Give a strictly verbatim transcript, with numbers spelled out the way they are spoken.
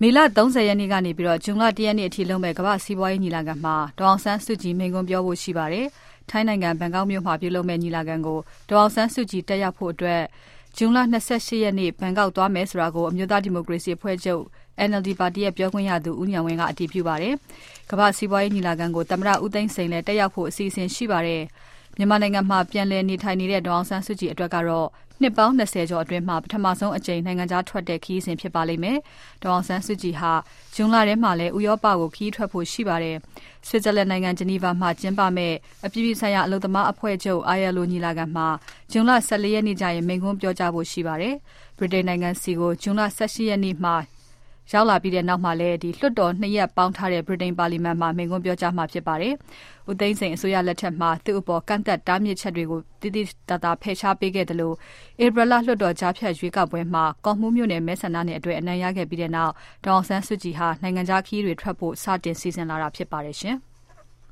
မေလသုံးဆယ်ရက်နေ့ကနေပြီးတော့ဇွန်လတစ်ရက်နေ့အထိလုပ်မဲ့ကမ္ဘာစီးပွားရေးညီလာခံမှာဒေါအောင်ဆန်းစုကြည်မိန့်ခွန်းပြောဖို့ရှိပါတယ်။ထိုင်းနိုင်ငံဘန်ကောက်မြို့မှာပြုလုပ်မဲ့ညီလာခံကိုဒေါအောင်ဆန်းစုကြည်တက်ရောက်ဖို့အတွက်ဇွန်လ၂၈ရက်နေ့ဘန်ကောက်သွားမယ်ဆိုတာကိုအမျိုးသားဒီမိုကရေစီအဖွဲ့ချုပ် N L D ပါတီရဲ့ပြောခွင့်ရသူဦးဉာဏ်ဝင်းကအတည်ပြုပါတယ်။ကမ္ဘာစီးပွားရေးညီလာခံကိုသမ္မတဦးသိန်းစိန်လည်းတက်ရောက်ဖို့အစီအစဉ်ရှိပါတယ်။မြန်မာနိုင်ငံမှာပြန်လည်နေထိုင်နေတဲ့ဒေါအောင်ဆန်းစုကြည်အတွက်ကတော့နှစ်ပေါင်း၂၀ကျော်အတွင်းမှာပထမဆုံးအကြိမ်နိုင်ငံခြားထွက်တဲ့ခရီးစဉ်ဖြစ်ပါလိမ့်မယ်။ဒေါအောင်ဆန်းစုကြည်ဟာဇွန်လထဲမှာလည်းဥရောပကိုခရီးထွက်ဖို့ရှိပါတယ်။ဆွစ်ဇာလန်နိုင်ငံဂျနီဗာမှာကျင်းပမဲ့အပြည်ပြည်ဆိုင်ရာအလုပ်သမားအဖွဲ့ချုပ် I L O ညီလာခံမှာဇွန်လ၁၄ရက်နေ့ကျရင်မိန့်ခွန်းပြောကြားဖို့ရှိပါတယ်။ဗြိတိန်နိုင်ငံစီကိုဇွန်လ၁၈ရက်နေ့မှာရောက်လာပြီးတဲ့နောက်မှာလည်းဒီလွှတ်တော်နှစ်ရက်ပေါင်းထားတဲ့ဗြိတိန်ပါလီမန်မှာမိန့်ခွန်းပြောကြားမှာဖြစ်ပါတယ်။ဦးသိန်းစိန်အစိုးရလက်ထက်မှာသူ့အပေါ်ကန့်သက်တားမြစ်ချက်တွေကိုတိတိတတ်တာဖယ်ရှားပေးခဲ့တယ်လို့ဧပြီလလွှတ်တော်ကြားဖြတ်ရွေးကောက်ပွဲမှာကော့မှူးမြို့နယ်မဲဆန္ဒနယ်အတွက်အနိုင်ရခဲ့ပြီးတဲ့နောက်ဒေါအောင်ဆန်းစုကြည်ဟာနိုင်ငံခြားခရီးတွေထွက်ဖို့စတင်စီစဉ်လာတာဖြစ်ပါတယ်ရှင်။